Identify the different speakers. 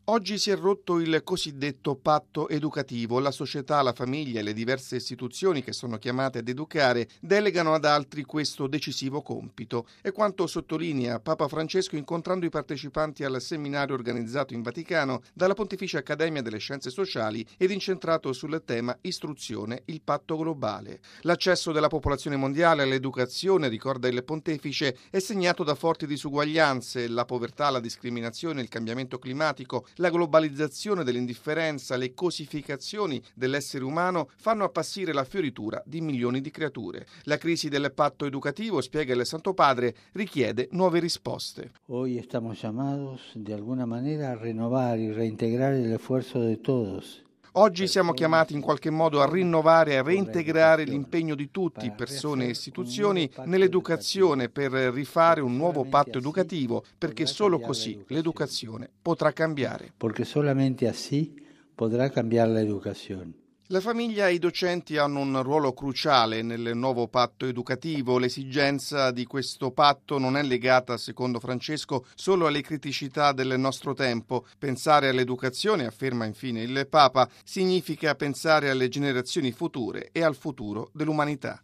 Speaker 1: Oggi si è rotto il cosiddetto patto educativo. La società, la famiglia e le diverse istituzioni che sono chiamate ad educare delegano ad altri questo decisivo compito. È quanto sottolinea Papa Francesco incontrando i partecipanti al seminario organizzato in Vaticano dalla Pontificia Accademia delle Scienze Sociali ed incentrato sul tema istruzione, il patto globale. L'accesso della popolazione mondiale all'educazione, ricorda il Pontefice, è segnato da forti disuguaglianze, la povertà, la discriminazione, il cambiamento climatico, la globalizzazione dell'indifferenza, le cosificazioni dell'essere umano fanno appassire la fioritura di milioni di creature. La crisi del patto educativo, spiega il Santo Padre, richiede nuove risposte.
Speaker 2: Hoy estamos llamados de alguna manera a renovar y reintegrar el esfuerzo de todos.
Speaker 1: Oggi siamo chiamati in qualche modo a rinnovare e a reintegrare l'impegno di tutti, persone e istituzioni, nell'educazione per rifare un nuovo patto educativo, perché solo così l'educazione potrà cambiare.
Speaker 2: Porque solamente así podrá cambiar la educación.
Speaker 1: La famiglia e i docenti hanno un ruolo cruciale nel nuovo patto educativo. L'esigenza di questo patto non è legata, secondo Francesco, solo alle criticità del nostro tempo. Pensare all'educazione, afferma infine il Papa, significa pensare alle generazioni future e al futuro dell'umanità.